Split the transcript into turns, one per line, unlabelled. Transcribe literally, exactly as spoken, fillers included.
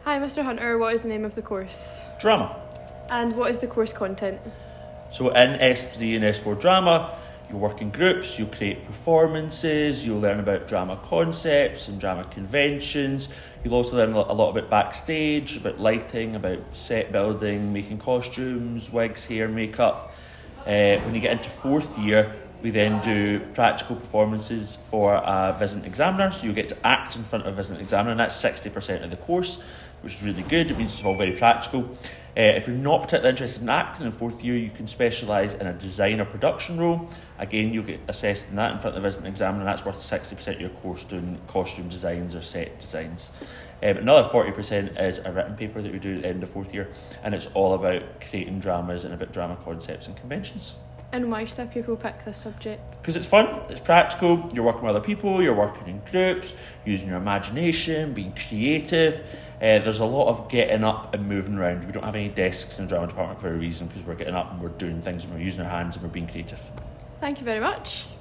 Hi, Mister Hunter. What is the name of the course?
Drama.
And what is the course content?
So in S three and S four drama, you'll work in groups, you'll create performances, you'll learn about drama concepts and drama conventions. You'll also learn a lot about backstage, about lighting, about set building, making costumes, wigs, hair, makeup. Uh, when you get into fourth year, we then do practical performances for a visiting examiner. So you'll get to act in front of a visiting examiner, and that's sixty percent of the course, which is really good. It means it's all very practical. Uh, if you're not particularly interested in acting in fourth year, you can specialise in a design or production role. Again, you'll get assessed in that in front of the visiting examiner, and that's worth sixty percent of your course doing costume designs or set designs. Um, another forty percent is a written paper that we do at the end of fourth year, and it's all about creating dramas and about drama concepts and conventions.
And why should people pick this subject?
Because it's fun, it's practical, you're working with other people, you're working in groups, using your imagination, being creative. Uh, there's a lot of getting up and moving around. We don't have any desks in the drama department for a reason, because we're getting up and we're doing things and we're using our hands and we're being creative.
Thank you very much.